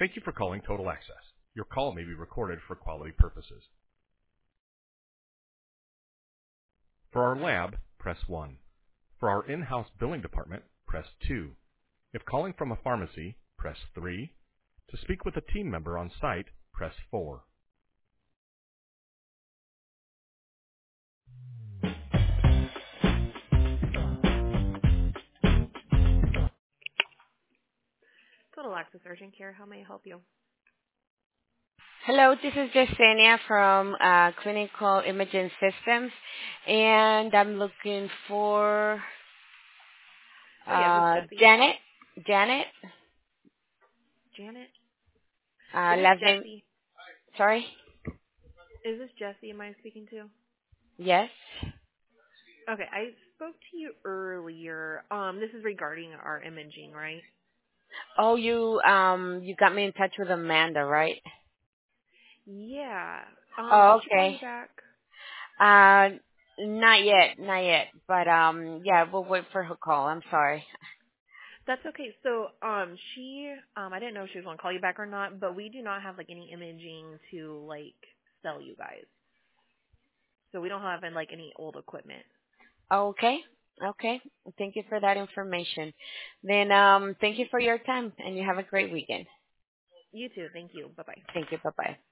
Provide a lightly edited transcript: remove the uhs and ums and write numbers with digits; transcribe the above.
Thank you for calling Total Access. Your call may be recorded for quality purposes. For our lab, press 1. For our in-house billing department, press 2. If calling from a pharmacy, press 3. To speak with a team member on site, press 4. Total Access Urgent Care, how may I help you? Hello, this is Jasenia from Clinical Imaging Systems, and I'm looking for Oh yeah, this is Jesse. Janet. Janet, Janet? Is this last name. Jesse? Sorry. Is this Jesse am I speaking to? Yes. Okay, I spoke to you earlier. This is regarding our imaging, right? Oh, you got me in touch with Amanda, right? Yeah. Did Oh, she call okay. you back? Uh, not yet, not yet. But yeah, we'll wait for her call. I'm sorry. That's okay. So, I didn't know if she was going to call you back or not, but we do not have like any imaging to like sell you guys. So we don't have like any old equipment. Okay. Okay. Thank you for that information. Then thank you for your time, and you have a great weekend. You too. Thank you. Bye bye. Thank you. Bye bye.